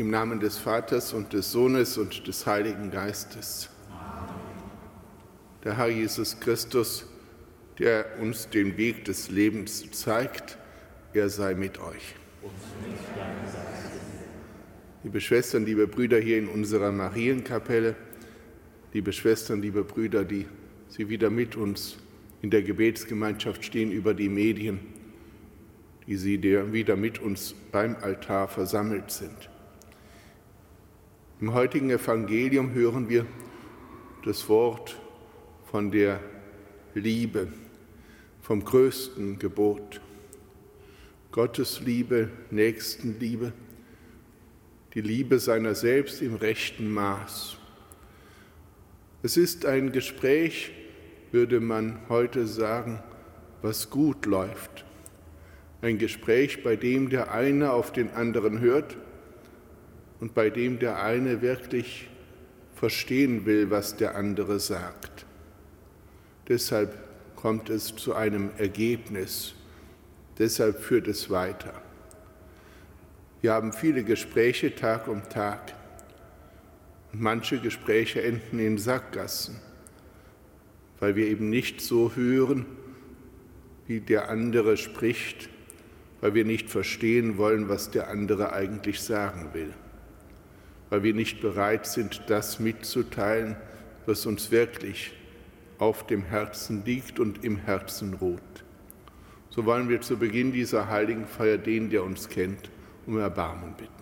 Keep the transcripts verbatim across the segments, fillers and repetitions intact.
Im Namen des Vaters und des Sohnes und des Heiligen Geistes. Amen. Der Herr Jesus Christus, der uns den Weg des Lebens zeigt, er sei mit euch. Liebe Schwestern, liebe Brüder hier in unserer Marienkapelle, liebe Schwestern, liebe Brüder, die Sie wieder mit uns in der Gebetsgemeinschaft stehen über die Medien, die Sie wieder mit uns beim Altar versammelt sind. Im heutigen Evangelium hören wir das Wort von der Liebe, vom größten Gebot. Gottes Liebe, Nächstenliebe, die Liebe seiner selbst im rechten Maß. Es ist ein Gespräch, würde man heute sagen, was gut läuft. Ein Gespräch, bei dem der eine auf den anderen hört und bei dem der eine wirklich verstehen will, was der andere sagt. Deshalb kommt es zu einem Ergebnis. Deshalb führt es weiter. Wir haben viele Gespräche Tag um Tag. Und manche Gespräche enden in Sackgassen, weil wir eben nicht so hören, wie der andere spricht, weil wir nicht verstehen wollen, was der andere eigentlich sagen will, weil wir nicht bereit sind, das mitzuteilen, was uns wirklich auf dem Herzen liegt und im Herzen ruht. So wollen wir zu Beginn dieser heiligen Feier den, der uns kennt, um Erbarmen bitten.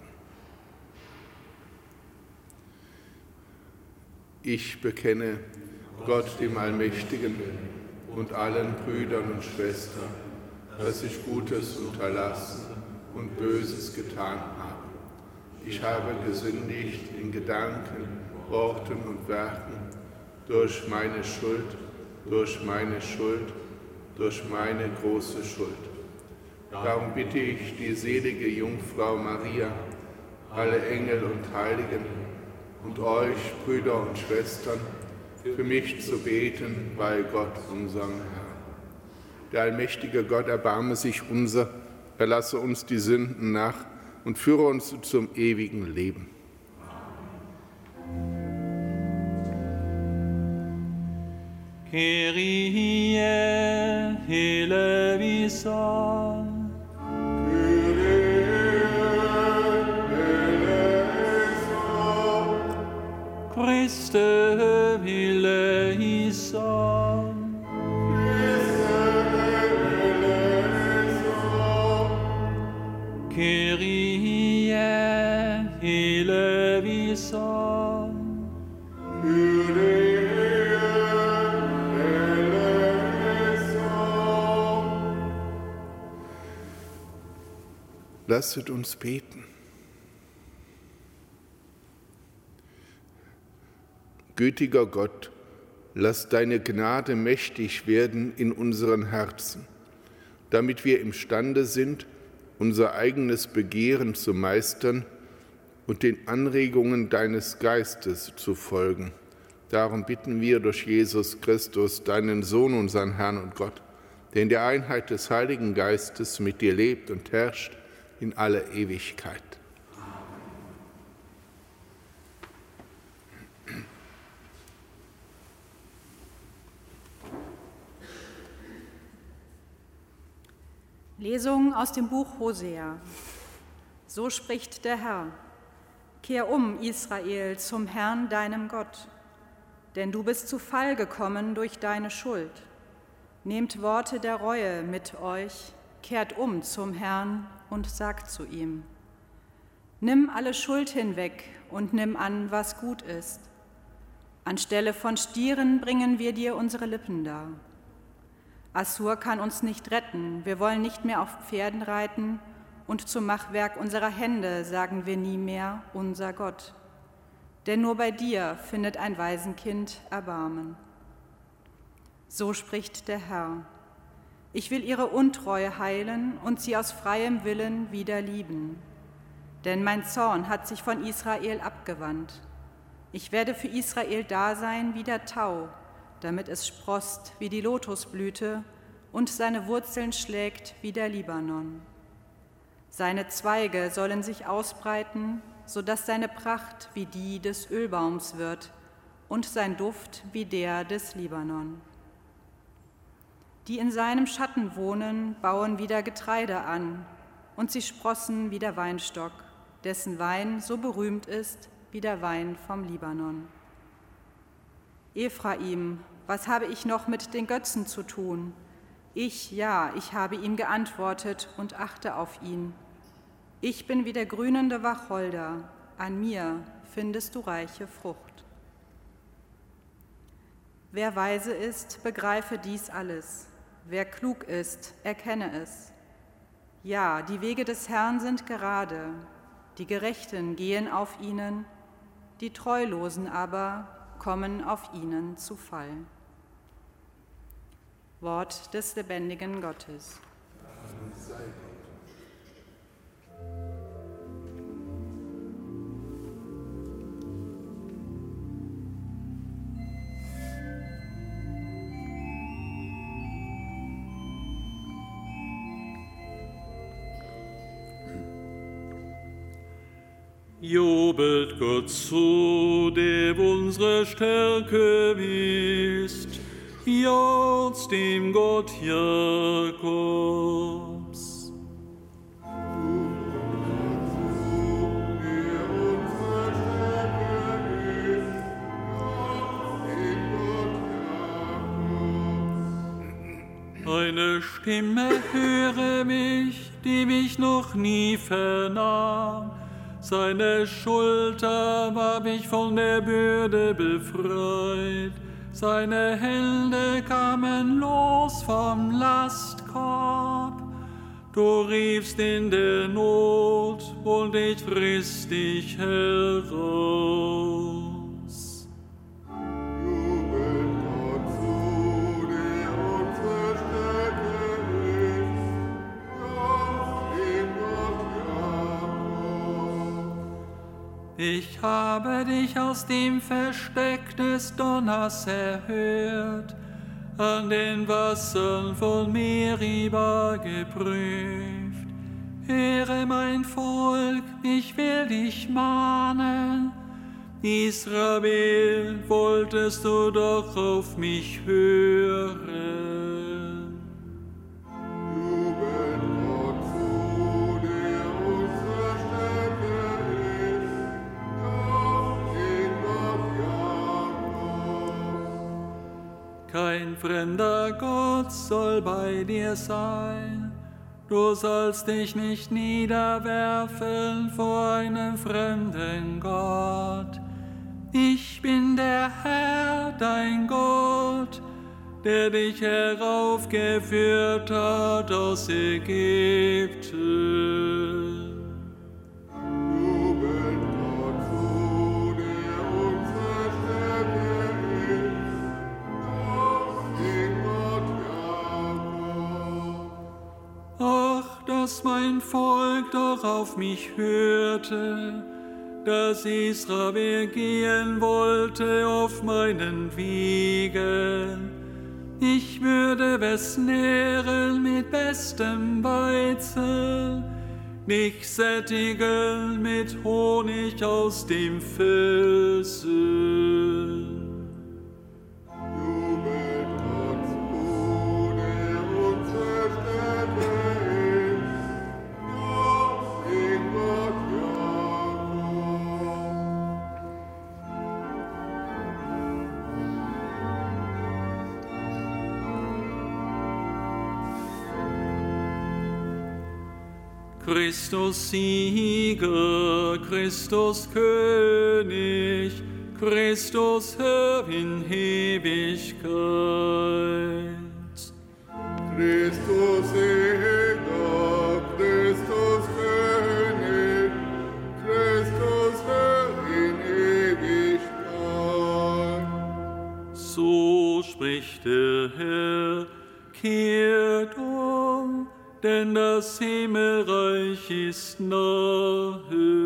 Ich bekenne Gott, dem Allmächtigen, und allen Brüdern und Schwestern, dass ich Gutes unterlassen und Böses getan habe. Ich habe gesündigt in Gedanken, Worten und Werken, durch meine Schuld, durch meine Schuld, durch meine große Schuld. Darum bitte ich die selige Jungfrau Maria, alle Engel und Heiligen und euch, Brüder und Schwestern, für mich zu beten bei Gott, unserem Herrn. Der allmächtige Gott erbarme sich unser, erlasse uns die Sünden nach und führe uns zum ewigen Leben. Kyrie eleison. Kyrie eleison. Christe eleison. Kyrie eleison. Kyrie eleison. Lasset uns beten. Gütiger Gott, lass deine Gnade mächtig werden in unseren Herzen, damit wir imstande sind, unser eigenes Begehren zu meistern und den Anregungen deines Geistes zu folgen. Darum bitten wir durch Jesus Christus, deinen Sohn, unseren Herrn und Gott, der in der Einheit des Heiligen Geistes mit dir lebt und herrscht in alle Ewigkeit. Lesung aus dem Buch Hosea. So spricht der Herr: Kehr um, Israel, zum Herrn, deinem Gott, denn du bist zu Fall gekommen durch deine Schuld. Nehmt Worte der Reue mit euch, kehrt um zum Herrn und sagt zu ihm: Nimm alle Schuld hinweg und nimm an, was gut ist. Anstelle von Stieren bringen wir dir unsere Lippen dar. Assur kann uns nicht retten, wir wollen nicht mehr auf Pferden reiten, und zum Machwerk unserer Hände sagen wir nie mehr, unser Gott. Denn nur bei dir findet ein Waisenkind Erbarmen. So spricht der Herr: Ich will ihre Untreue heilen und sie aus freiem Willen wieder lieben. Denn mein Zorn hat sich von Israel abgewandt. Ich werde für Israel da sein wie der Tau, damit es sproßt wie die Lotusblüte und seine Wurzeln schlägt wie der Libanon. Seine Zweige sollen sich ausbreiten, so dass seine Pracht wie die des Ölbaums wird und sein Duft wie der des Libanon. Die in seinem Schatten wohnen, bauen wieder Getreide an, und sie sprossen wie der Weinstock, dessen Wein so berühmt ist wie der Wein vom Libanon. Ephraim, was habe ich noch mit den Götzen zu tun? Ich, ja, ich habe ihm geantwortet und achte auf ihn. Ich bin wie der grünende Wacholder, an mir findest du reiche Frucht. Wer weise ist, begreife dies alles. Wer klug ist, erkenne es. Ja, die Wege des Herrn sind gerade, die Gerechten gehen auf ihnen, die Treulosen aber kommen auf ihnen zu Fall. Wort des lebendigen Gottes. Jubelt Gott zu, der unsere Stärke ist, jauchzt dem Gott Jakobs. Eine Stimme höre mich, die mich noch nie vernahm. Seine Schulter hab ich von der Bürde befreit. Seine Hände kamen los vom Lastkorb. Du riefst in der Not und ich friss dich heraus. Ich habe dich aus dem Versteck des Donners erhört, an den Wassern von Meriba geprüft. Höre mein Volk, ich will dich mahnen. Israel, wolltest du doch auf mich hören. Kein fremder Gott soll bei dir sein, du sollst dich nicht niederwerfen vor einem fremden Gott. Ich bin der Herr, dein Gott, der dich heraufgeführt hat aus Ägypten. Dass mein Volk doch auf mich hörte, dass Israel gehen wollte auf meinen Wegen. Ich würde es nähren mit bestem Weizen, dich sättigen mit Honig aus dem Felsen. Christus Sieger, Christus König, Christus Herr in Ewigkeit. Christus Sieger, Christus König, Christus Herr in Ewigkeit. So spricht der Herr, kehrt um, denn das Himmelreich ist nahe.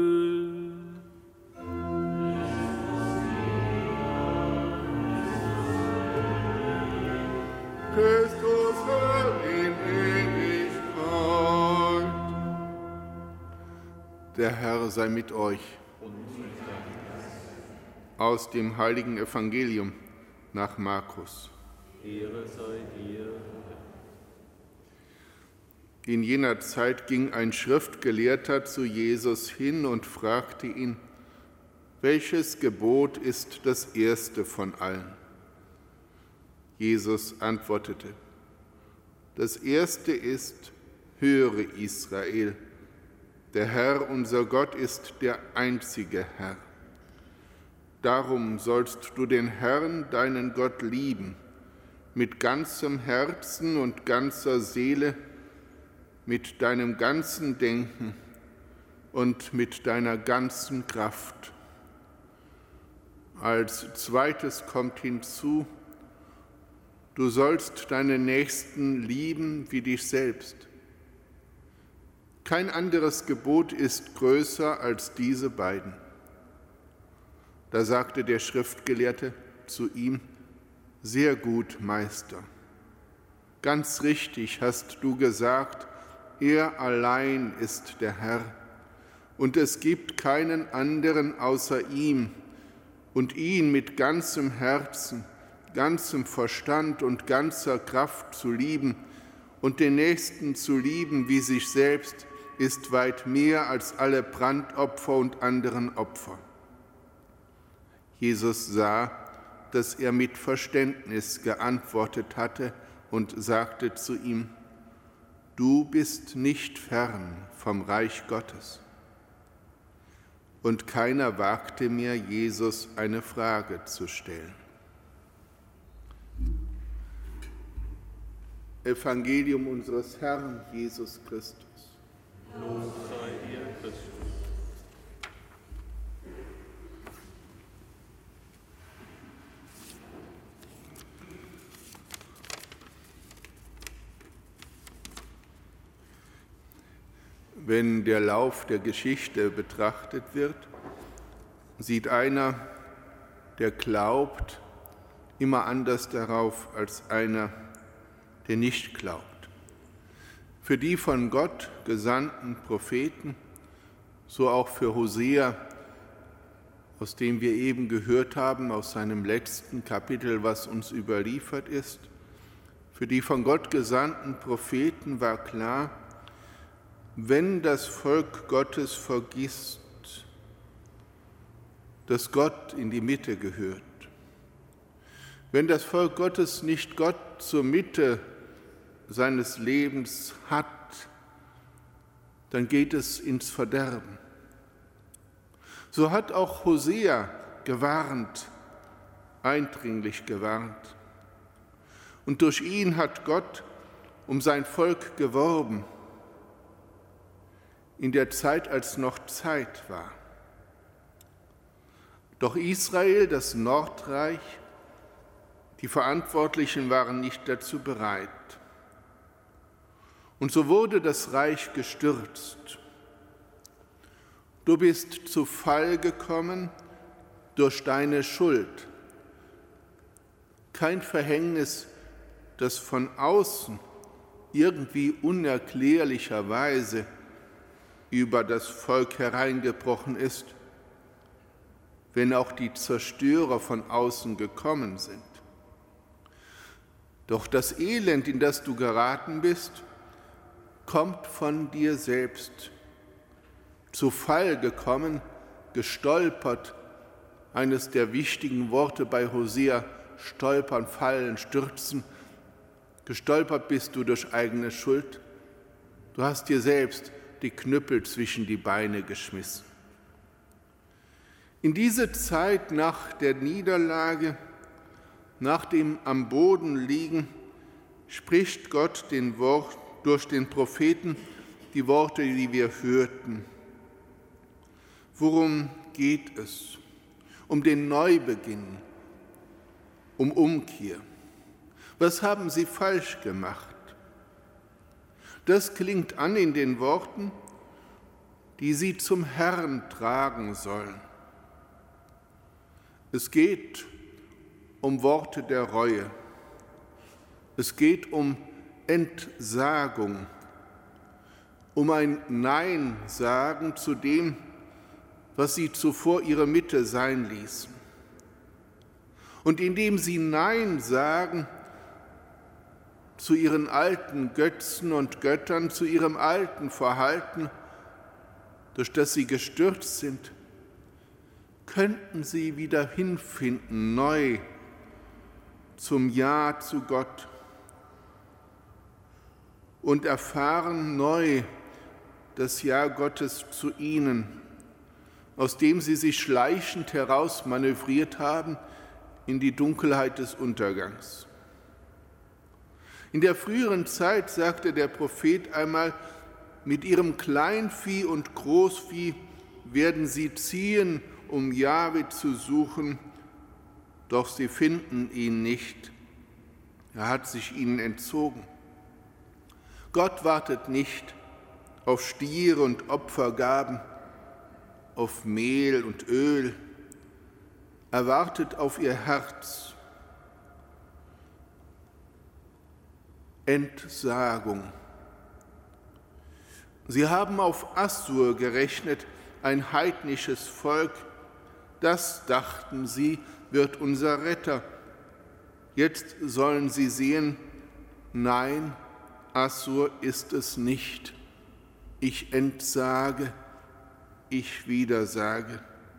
Christus Herr in Ewigkeit. Der Herr sei mit euch. Aus dem heiligen Evangelium nach Markus. Ehre sei dir. In jener Zeit ging ein Schriftgelehrter zu Jesus hin und fragte ihn: Welches Gebot ist das erste von allen? Jesus antwortete: Das erste ist: Höre, Israel, der Herr, unser Gott, ist der einzige Herr. Darum sollst du den Herrn, deinen Gott, lieben, mit ganzem Herzen und ganzer Seele, mit deinem ganzen Denken und mit deiner ganzen Kraft. Als zweites kommt hinzu: Du sollst deinen Nächsten lieben wie dich selbst. Kein anderes Gebot ist größer als diese beiden. Da sagte der Schriftgelehrte zu ihm: Sehr gut, Meister. Ganz richtig hast du gesagt, er allein ist der Herr, und es gibt keinen anderen außer ihm, und ihn mit ganzem Herzen, ganzem Verstand und ganzer Kraft zu lieben und den Nächsten zu lieben wie sich selbst, ist weit mehr als alle Brandopfer und anderen Opfer. Jesus sah, dass er mit Verständnis geantwortet hatte und sagte zu ihm: Du bist nicht fern vom Reich Gottes. Und keiner wagte mehr, Jesus eine Frage zu stellen. Evangelium unseres Herrn Jesus Christus. Lob sei dir, Christus. Wenn der Lauf der Geschichte betrachtet wird, sieht einer, der glaubt, immer anders darauf als einer, der nicht glaubt. Für die von Gott gesandten Propheten, so auch für Hosea, aus dem wir eben gehört haben, aus seinem letzten Kapitel, was uns überliefert ist, für die von Gott gesandten Propheten war klar: Wenn das Volk Gottes vergisst, dass Gott in die Mitte gehört, wenn das Volk Gottes nicht Gott zur Mitte seines Lebens hat, dann geht es ins Verderben. So hat auch Hosea gewarnt, eindringlich gewarnt. Und durch ihn hat Gott um sein Volk geworben, in der Zeit, als noch Zeit war. Doch Israel, das Nordreich, die Verantwortlichen waren nicht dazu bereit. Und so wurde das Reich gestürzt. Du bist zu Fall gekommen durch deine Schuld. Kein Verhängnis, das von außen irgendwie unerklärlicherweise über das Volk hereingebrochen ist, wenn auch die Zerstörer von außen gekommen sind. Doch das Elend, in das du geraten bist, kommt von dir selbst. Zu Fall gekommen, gestolpert, eines der wichtigen Worte bei Hosea: stolpern, fallen, stürzen. Gestolpert bist du durch eigene Schuld. Du hast dir selbst die Knüppel zwischen die Beine geschmissen. In diese Zeit nach der Niederlage, nach dem am Boden liegen, spricht Gott den Wort, durch den Propheten die Worte, die wir hörten. Worum geht es? Um den Neubeginn, um Umkehr. Was haben sie falsch gemacht? Das klingt an in den Worten, die sie zum Herrn tragen sollen. Es geht um Worte der Reue. Es geht um Entsagung, um ein Nein sagen zu dem, was sie zuvor ihre Mitte sein ließen. Und indem sie Nein sagen zu ihren alten Götzen und Göttern, zu ihrem alten Verhalten, durch das sie gestürzt sind, könnten sie wieder hinfinden, neu zum Ja zu Gott und erfahren neu das Ja Gottes zu ihnen, aus dem sie sich schleichend herausmanövriert haben in die Dunkelheit des Untergangs. In der früheren Zeit sagte der Prophet einmal, mit ihrem Kleinvieh und Großvieh werden sie ziehen, um Jahwe zu suchen, doch sie finden ihn nicht. Er hat sich ihnen entzogen. Gott wartet nicht auf Stiere und Opfergaben, auf Mehl und Öl. Er wartet auf ihr Herz. Entsagung. Sie haben auf Assur gerechnet, ein heidnisches Volk. Das, dachten sie, wird unser Retter. Jetzt sollen sie sehen, nein, Assur ist es nicht. Ich entsage, ich widersage.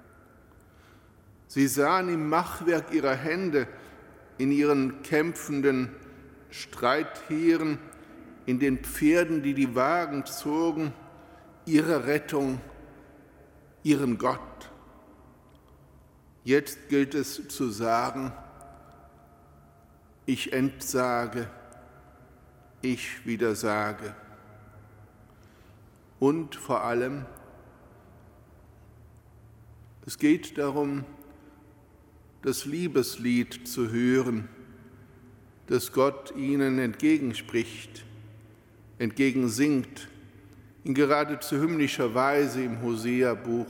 Sie sahen im Machwerk ihrer Hände, in ihren kämpfenden Streitheren, in den Pferden, die die Wagen zogen, ihre Rettung, ihren Gott. Jetzt gilt es zu sagen, ich entsage, ich widersage. Und vor allem, es geht darum, das Liebeslied zu hören, das Gott ihnen entgegenspricht, entgegensingt, in geradezu hymnischer Weise im Hosea-Buch,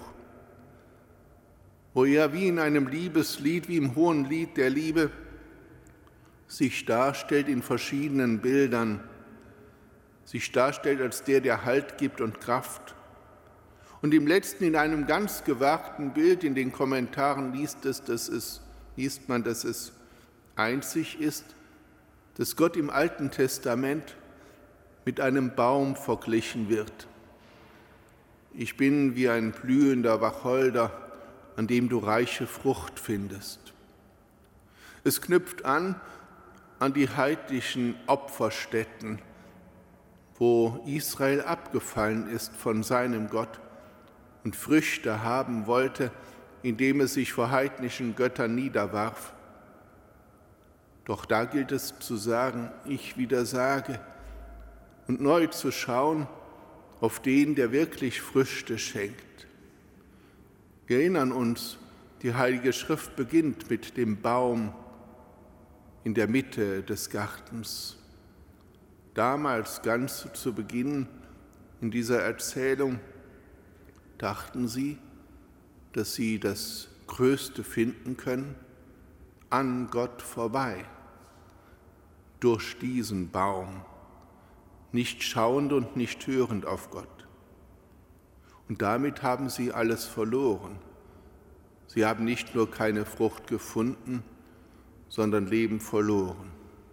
wo er wie in einem Liebeslied, wie im hohen Lied der Liebe, sich darstellt in verschiedenen Bildern, sich darstellt als der, der Halt gibt und Kraft. Und im letzten, in einem ganz gewagten Bild, in den Kommentaren liest, es, dass es, liest man, dass es einzig ist, dass Gott im Alten Testament mit einem Baum verglichen wird. Ich bin wie ein blühender Wacholder, an dem du reiche Frucht findest. Es knüpft an an die heidnischen Opferstätten, wo Israel abgefallen ist von seinem Gott und Früchte haben wollte, indem es sich vor heidnischen Göttern niederwarf. Doch da gilt es zu sagen, ich widersage, und neu zu schauen auf den, der wirklich Früchte schenkt. Wir erinnern uns, die Heilige Schrift beginnt mit dem Baum in der Mitte des Gartens. Damals, ganz zu Beginn in dieser Erzählung, dachten sie, dass sie das Größte finden können, an Gott vorbei, durch diesen Baum, nicht schauend und nicht hörend auf Gott. Und damit haben sie alles verloren. Sie haben nicht nur keine Frucht gefunden, sondern Leben verloren.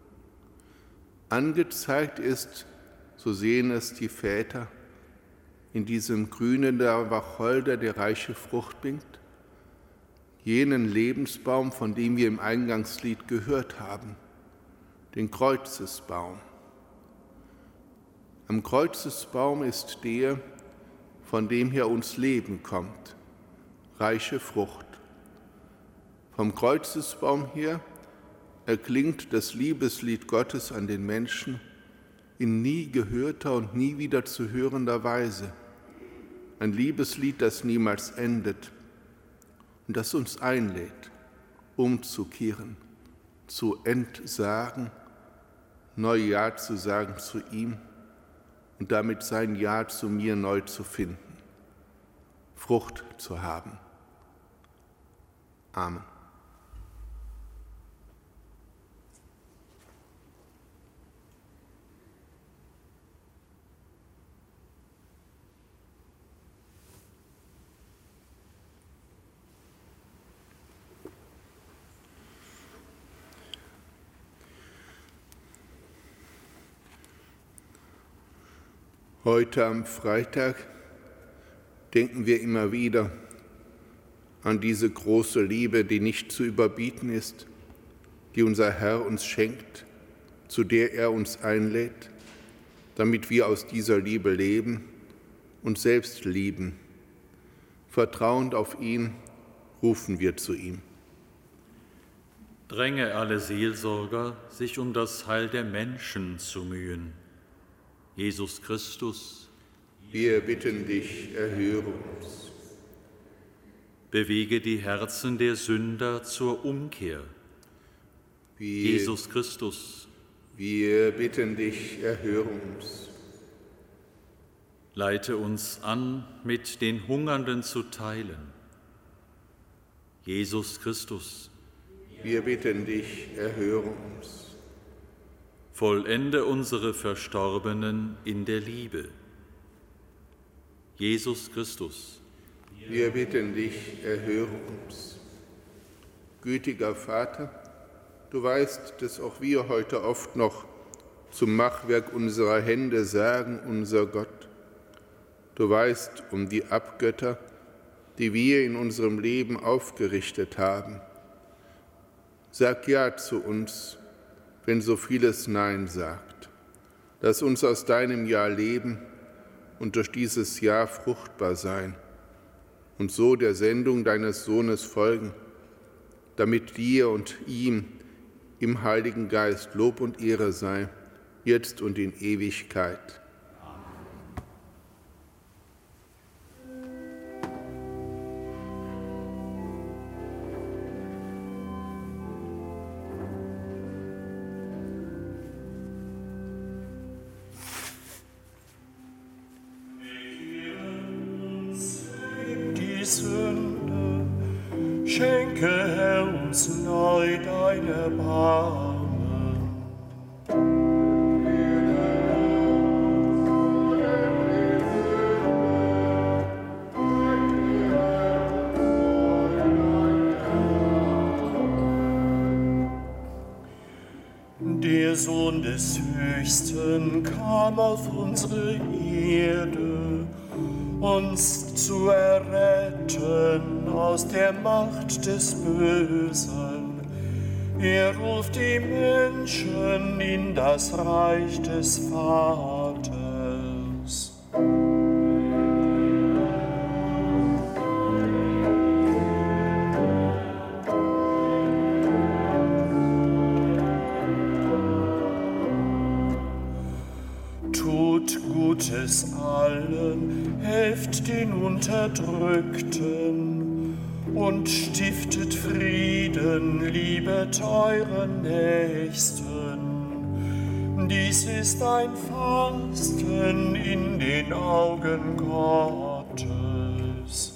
Angezeigt ist, so sehen es die Väter, in diesem grünen der Wacholder, der reiche Frucht bringt, jenen Lebensbaum, von dem wir im Eingangslied gehört haben, den Kreuzesbaum. Am Kreuzesbaum ist der, von dem her uns Leben kommt, reiche Frucht. Vom Kreuzesbaum her erklingt das Liebeslied Gottes an den Menschen in nie gehörter und nie wieder zu hörender Weise. Ein Liebeslied, das niemals endet und das uns einlädt, umzukehren, zu entsagen, neu Ja zu sagen zu ihm und damit sein Ja zu mir neu zu finden, Frucht zu haben. Amen. Heute am Freitag denken wir immer wieder an diese große Liebe, die nicht zu überbieten ist, die unser Herr uns schenkt, zu der er uns einlädt, damit wir aus dieser Liebe leben und selbst lieben. Vertrauend auf ihn rufen wir zu ihm. Dränge alle Seelsorger, sich um das Heil der Menschen zu mühen. Jesus Christus, wir bitten dich, erhöre uns. Bewege die Herzen der Sünder zur Umkehr. Wir, Jesus Christus, wir bitten dich, erhöre uns. Leite uns an, mit den Hungernden zu teilen. Jesus Christus, wir bitten dich, erhöre uns. Vollende unsere Verstorbenen in der Liebe. Jesus Christus, wir bitten dich, erhöre uns. Gütiger Vater, du weißt, dass auch wir heute oft noch zum Machwerk unserer Hände sagen, unser Gott. Du weißt um die Abgötter, die wir in unserem Leben aufgerichtet haben. Sag ja zu uns, wenn so vieles Nein sagt. Lass uns aus deinem Ja leben und durch dieses Ja fruchtbar sein und so der Sendung deines Sohnes folgen, damit dir und ihm im Heiligen Geist Lob und Ehre sei, jetzt und in Ewigkeit. Sünde, schenke, Herr, uns neu dein Erbarmen. Der Sohn des Höchsten kam auf unsere Erde, uns zu erretten aus der Macht des Bösen. Er ruft die Menschen in das Reich des Vaters. Tut Gutes allen, helft den Unterdrückten und stiftet Frieden, liebet euren Nächsten. Dies ist ein Fasten in den Augen Gottes.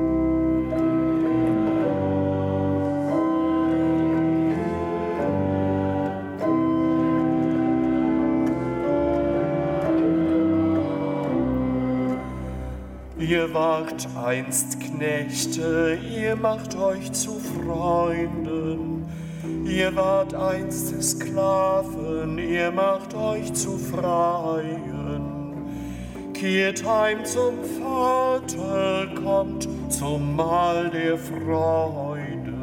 Ihr wart einst Knechte, ihr macht euch zu Freunden. Ihr wart einst Sklaven, ihr macht euch zu Freien. Kehrt heim zum Vater, kommt zum Mahl der Freude.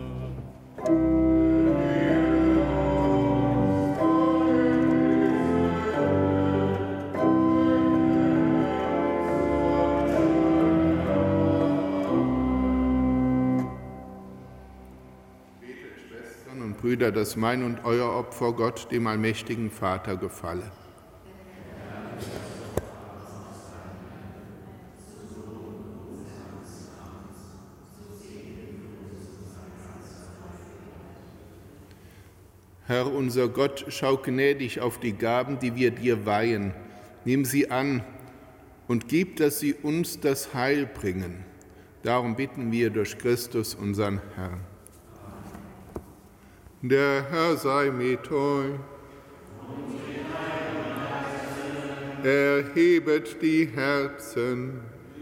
Brüder, dass mein und euer Opfer Gott, dem allmächtigen Vater, gefalle. Herr unser Gott, schau gnädig auf die Gaben, die wir dir weihen. Nimm sie an und gib, dass sie uns das Heil bringen. Darum bitten wir durch Christus, unseren Herrn. Der Herr sei mit euch. Erhebet die Herzen.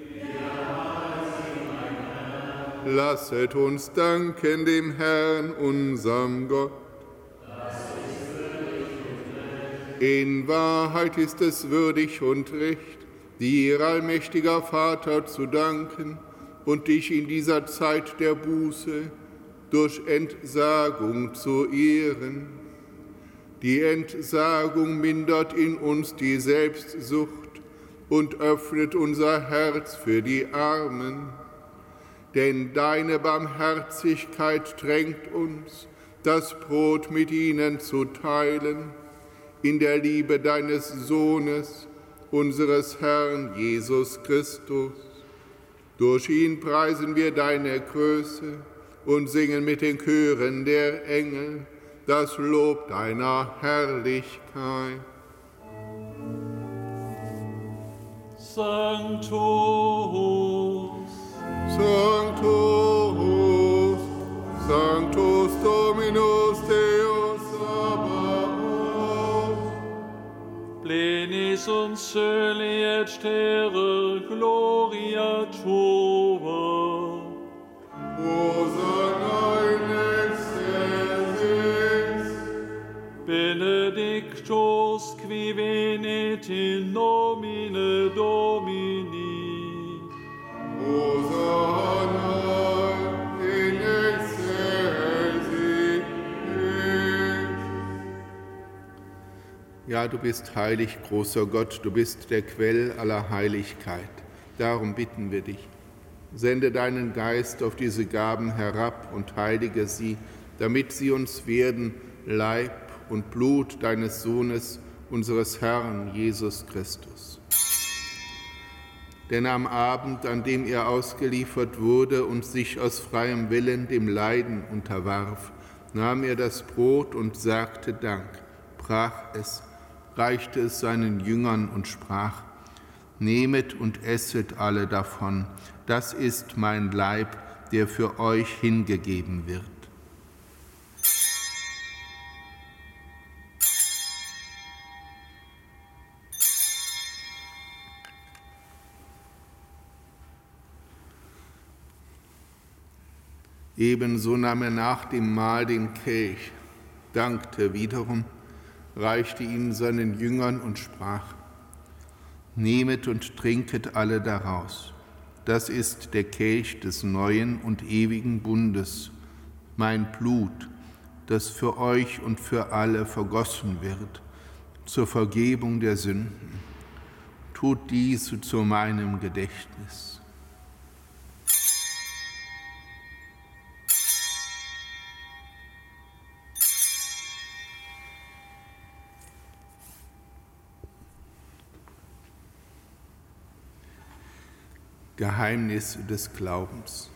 Lasset uns danken dem Herrn, unserem Gott. In Wahrheit ist es würdig und recht, dir, allmächtiger Vater, zu danken und dich in dieser Zeit der Buße durch Entsagung zu ehren. Die Entsagung mindert in uns die Selbstsucht und öffnet unser Herz für die Armen. Denn deine Barmherzigkeit drängt uns, das Brot mit ihnen zu teilen, in der Liebe deines Sohnes, unseres Herrn Jesus Christus. Durch ihn preisen wir deine Größe und singen mit den Chören der Engel das Lob deiner Herrlichkeit. Sanctus, Sanctus, Sanctus Dominus Deus Sabaoth. plenis und celi et terra gloria tua. Hosanna in excelsis. Benedictus qui venit in nomine Domini. Hosanna in excelsis. Ja, du bist heilig, großer Gott, du bist der Quell aller Heiligkeit. Darum bitten wir dich. Sende deinen Geist auf diese Gaben herab und heilige sie, damit sie uns werden Leib und Blut deines Sohnes, unseres Herrn Jesus Christus. Denn am Abend, an dem er ausgeliefert wurde und sich aus freiem Willen dem Leiden unterwarf, nahm er das Brot und sagte Dank, brach es, reichte es seinen Jüngern und sprach: Nehmet und esset alle davon, das ist mein Leib, der für euch hingegeben wird. Ebenso nahm er nach dem Mahl den Kelch, dankte wiederum, reichte ihn seinen Jüngern und sprach: Nehmet und trinket alle daraus. Das ist der Kelch des neuen und ewigen Bundes, mein Blut, das für euch und für alle vergossen wird, zur Vergebung der Sünden. Tut dies zu meinem Gedächtnis. Geheimnis des Glaubens.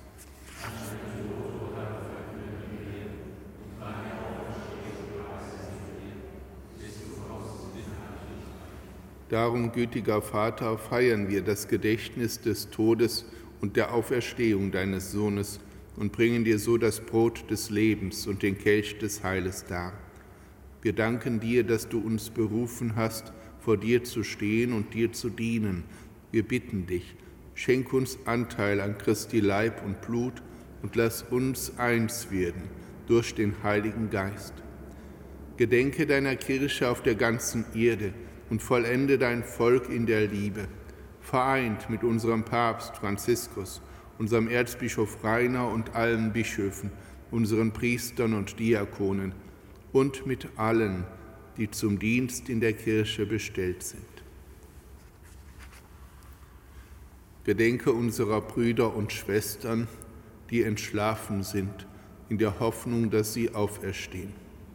Darum, gütiger Vater, feiern wir das Gedächtnis des Todes und der Auferstehung deines Sohnes und bringen dir so das Brot des Lebens und den Kelch des Heiles dar. Wir danken dir, dass du uns berufen hast, vor dir zu stehen und dir zu dienen. Wir bitten dich, schenk uns Anteil an Christi Leib und Blut und lass uns eins werden durch den Heiligen Geist. Gedenke deiner Kirche auf der ganzen Erde und vollende dein Volk in der Liebe, vereint mit unserem Papst Franziskus, unserem Erzbischof Rainer und allen Bischöfen, unseren Priestern und Diakonen und mit allen, die zum Dienst in der Kirche bestellt sind. Gedenke unserer Brüder und Schwestern, die entschlafen sind, in der Hoffnung, dass sie auferstehen.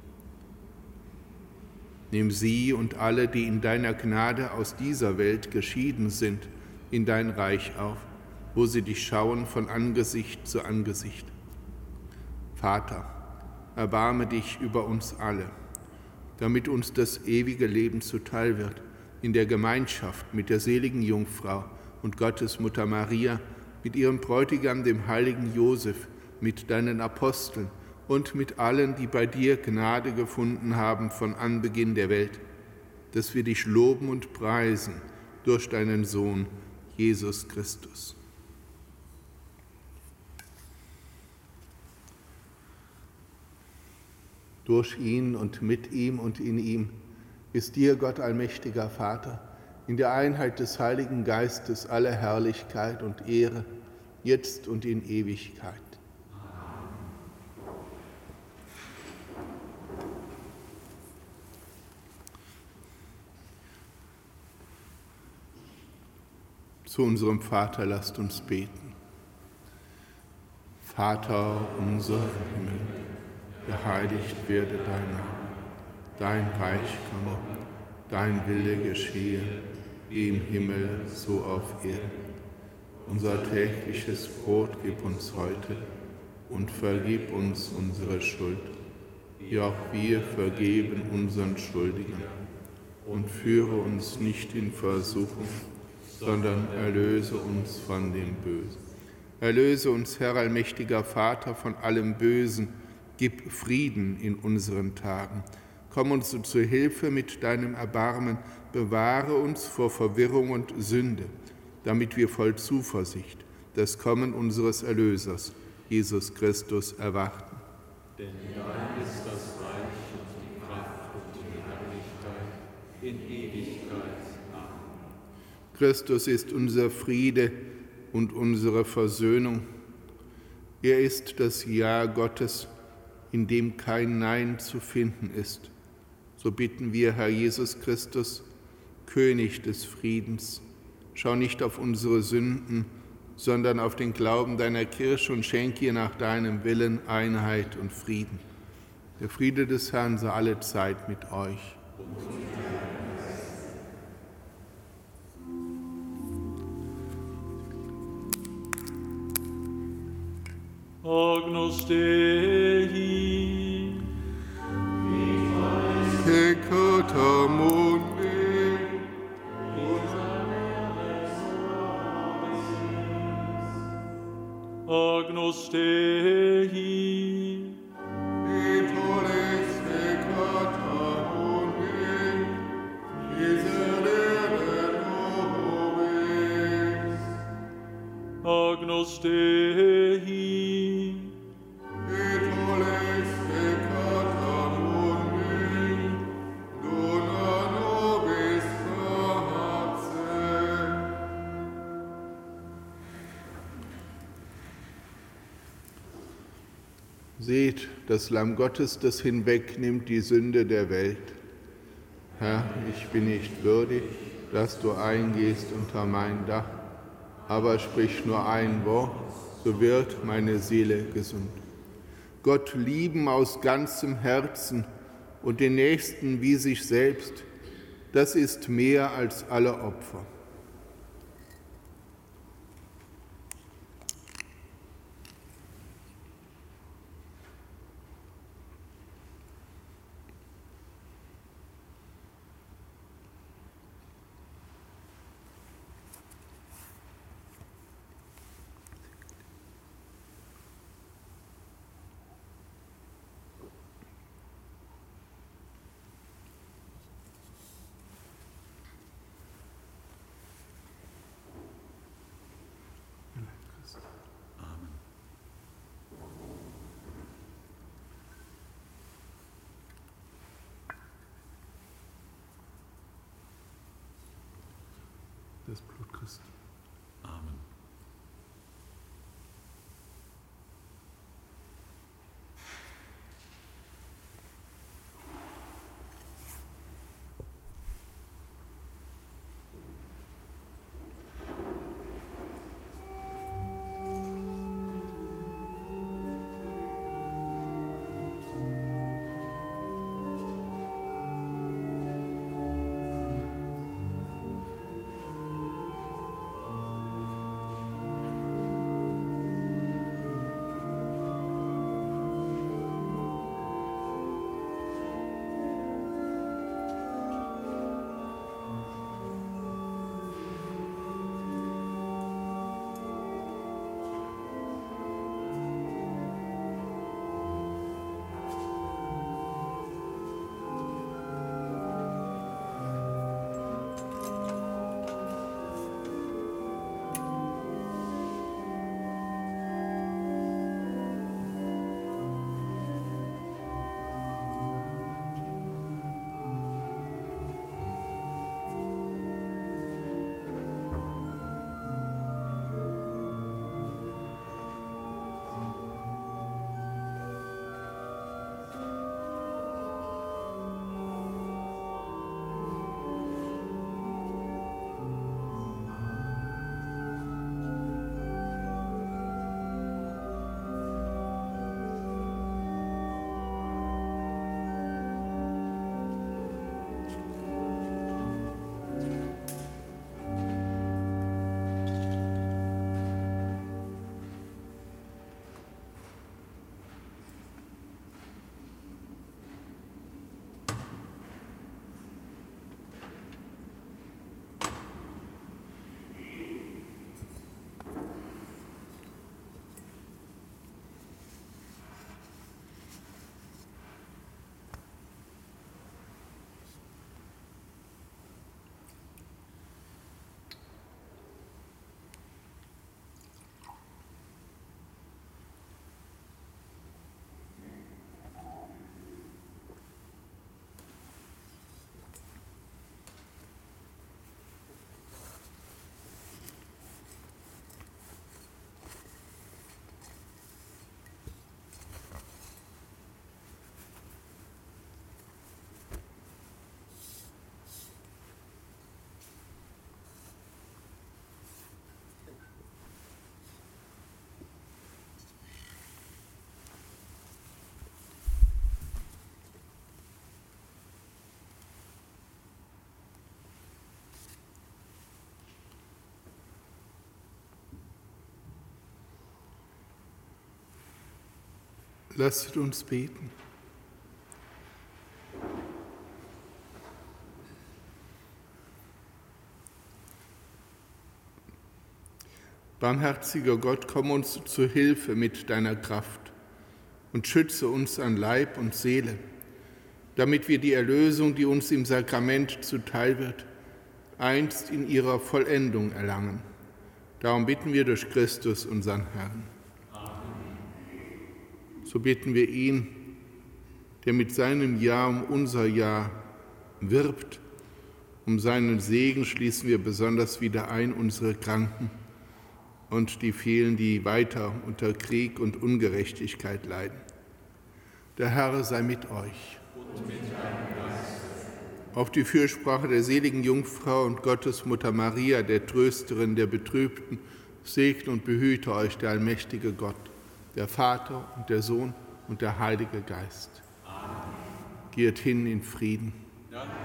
Nimm sie und alle, die in deiner Gnade aus dieser Welt geschieden sind, in dein Reich auf, wo sie dich schauen von Angesicht zu Angesicht. Vater, erbarme dich über uns alle, damit uns das ewige Leben zuteil wird, in der Gemeinschaft mit der seligen Jungfrau und Gottes Mutter Maria, mit ihrem Bräutigam, dem heiligen Josef, mit deinen Aposteln und mit allen, die bei dir Gnade gefunden haben von Anbeginn der Welt, dass wir dich loben und preisen durch deinen Sohn, Jesus Christus. Durch ihn und mit ihm und in ihm ist dir, Gott allmächtiger Vater, in der Einheit des Heiligen Geistes alle Herrlichkeit und Ehre, jetzt und in Ewigkeit. Zu unserem Vater lasst uns beten. Vater unser im Himmel, geheiligt werde dein Name, dein Reich komme, dein Wille geschehe, wie im Himmel, so auf Erden. Unser tägliches Brot gib uns heute und vergib uns unsere Schuld, wie auch wir vergeben unseren Schuldigen. Und führe uns nicht in Versuchung, sondern erlöse uns von dem Bösen. Erlöse uns, Herr allmächtiger Vater, von allem Bösen, gib Frieden in unseren Tagen. Komm uns zu Hilfe mit deinem Erbarmen, bewahre uns vor Verwirrung und Sünde, damit wir voll Zuversicht das Kommen unseres Erlösers, Jesus Christus, erwarten. Denn dein ist das Reich und die Kraft und die Herrlichkeit in Ewigkeit. Amen. Christus ist unser Friede und unsere Versöhnung. Er ist das Ja Gottes, in dem kein Nein zu finden ist. So bitten wir, Herr Jesus Christus, König des Friedens, schau nicht auf unsere Sünden, sondern auf den Glauben deiner Kirche und schenke ihr nach deinem Willen Einheit und Frieden. Der Friede des Herrn sei alle Zeit mit euch. Agnus Dei, Peccata mundi, Agnus Dei, Vitolis peccata mundi, miserere nobis. Agnus Dei, Vitolis peccata mundi, dona nobis pace. Seht, das Lamm Gottes, das hinwegnimmt die Sünde der Welt. Herr, ich bin nicht würdig, dass du eingehst unter mein Dach, aber sprich nur ein Wort, so wird meine Seele gesund. Gott lieben aus ganzem Herzen und den Nächsten wie sich selbst, das ist mehr als alle Opfer. Das Blut Christi. Amen. Lasst uns beten. Barmherziger Gott, komm uns zu Hilfe mit deiner Kraft und schütze uns an Leib und Seele, damit wir die Erlösung, die uns im Sakrament zuteil wird, einst in ihrer Vollendung erlangen. Darum bitten wir durch Christus, unseren Herrn. Amen. So bitten wir ihn, der mit seinem Ja um unser Ja wirbt. Um seinen Segen schließen wir besonders wieder ein unsere Kranken und die vielen, die weiter unter Krieg und Ungerechtigkeit leiden. Der Herr sei mit euch. Und mit deinem Geiste. Auf die Fürsprache der seligen Jungfrau und Gottesmutter Maria, der Trösterin der Betrübten, segne und behüte euch der allmächtige Gott, der Vater und der Sohn und der Heilige Geist. Amen. Geht hin in Frieden. Danke.